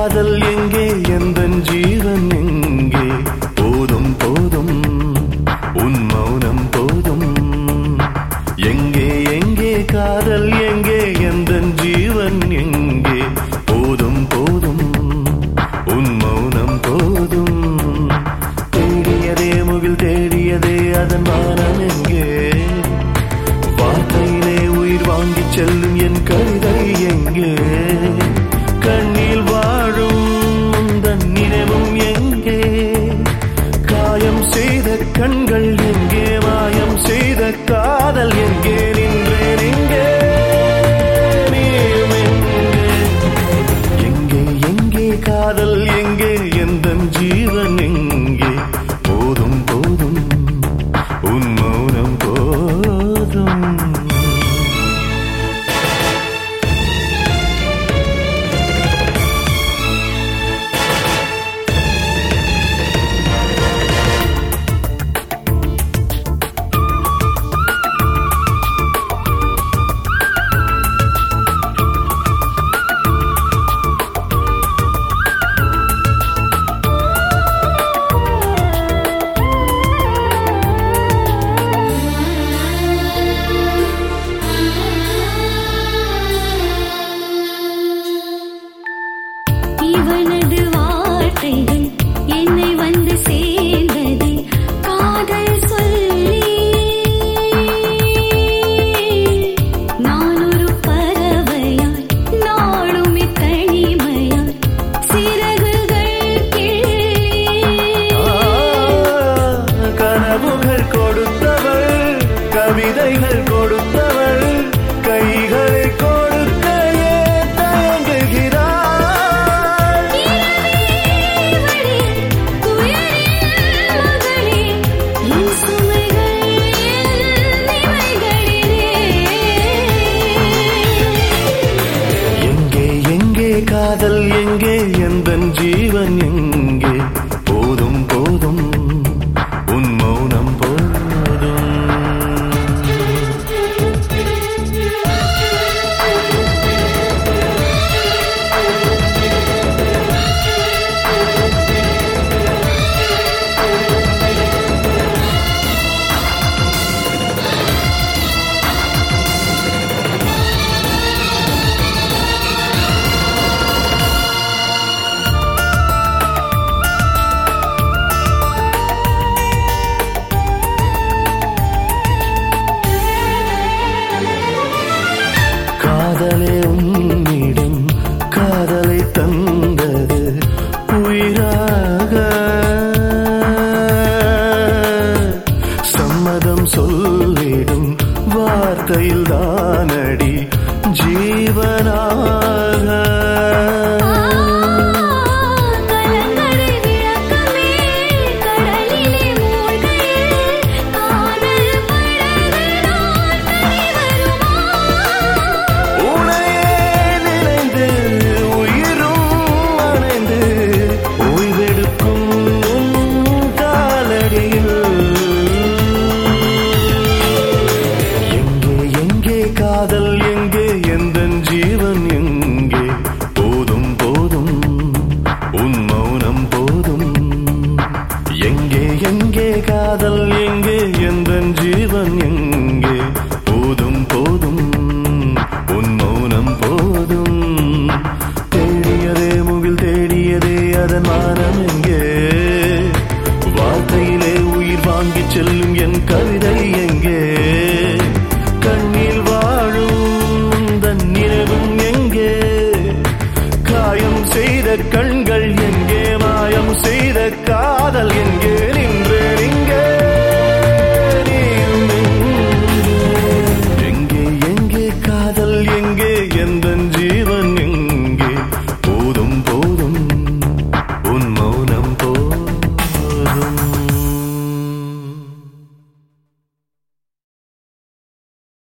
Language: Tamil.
காதல் எங்கே எந்தன் ஜீவன் எங்கே போதும் போதும் உன் மௌனம் போதும் எங்கே எங்கே காதல் எங்கே எந்தன் ஜீவன் எங்கே போதும் போதும் உன் மௌனம் போதும் தேடியதே முகில் தேடியதே அதன் வானம் எங்கே வார்த்தையிலே உயிர் வாங்கிச் செல்லும் என் கவிதை எங்கே கண்ணில் வாழும் உந்தன் நினைவும் எங்கே காயம் செய்த கண்கள் எங்கே மாயம் செய்த காதல் எங்கே நின்றேன் எங்கே நீயும் எங்கே எங்கே காதல் எங்கே எந்தன் ஜீவன் எங்கே போதும் போதும் உன் மௌனம் போதும் இவனது வார்த்தைகள் என்னை வந்து சேர்ந்தது காதல் சொல்லி நான் ஒரு பறவையாய் நாளுமே தனிமையாய் சிறகுகள் கனவுகள் கொடுத்தவள் கவிதைகள் கொடுத்தவள் கைகளை கொடுக்க தயங்குகிறாள் காதல் எங்கே எந்தன் ஜீவன் எங்கே போதும் போதும் உன் மௌனம் போதும் காதலே உன்னிடம் காதலை தந்தது உயிராக சம்மதம் சொல்லிடும் வார்த்தையில் தானடி ஜீவனா